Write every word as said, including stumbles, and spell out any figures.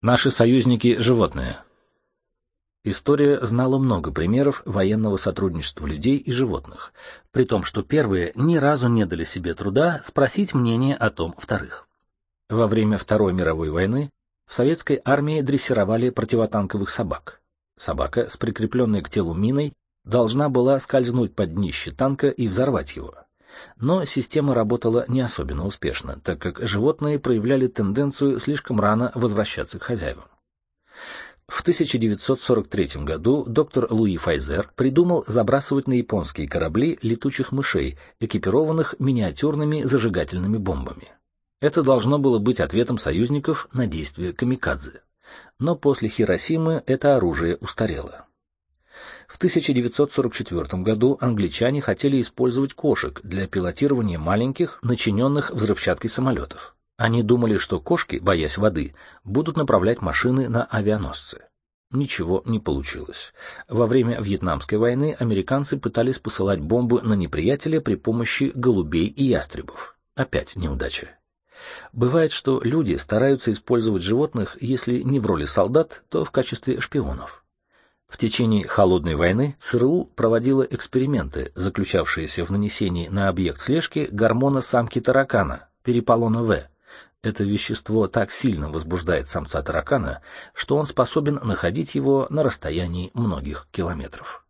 Наши союзники – животные. История знала много примеров военного сотрудничества людей и животных, при том, что первые ни разу не дали себе труда спросить мнение о том вторых. Во время Второй мировой войны в советской армии дрессировали противотанковых собак. Собака с прикрепленной к телу миной должна была скользнуть под днище танка и взорвать его. Но система работала не особенно успешно, так как животные проявляли тенденцию слишком рано возвращаться к хозяевам. В тысяча девятьсот сорок третьем году доктор Луи Файзер придумал забрасывать на японские корабли летучих мышей, экипированных миниатюрными зажигательными бомбами. Это должно было быть ответом союзников на действия камикадзе. Но после Хиросимы это оружие устарело. В тысяча девятьсот сорок четвёртом году англичане хотели использовать кошек для пилотирования маленьких, начиненных взрывчаткой самолетов. Они думали, что кошки, боясь воды, будут направлять машины на авианосцы. Ничего не получилось. Во время Вьетнамской войны американцы пытались посылать бомбы на неприятеля при помощи голубей и ястребов. Опять неудача. Бывает, что люди стараются использовать животных, если не в роли солдат, то в качестве шпионов. В течение Холодной войны ЦРУ проводила эксперименты, заключавшиеся в нанесении на объект слежки гормона самки таракана, периполона В. Это вещество так сильно возбуждает самца таракана, что он способен находить его на расстоянии многих километров.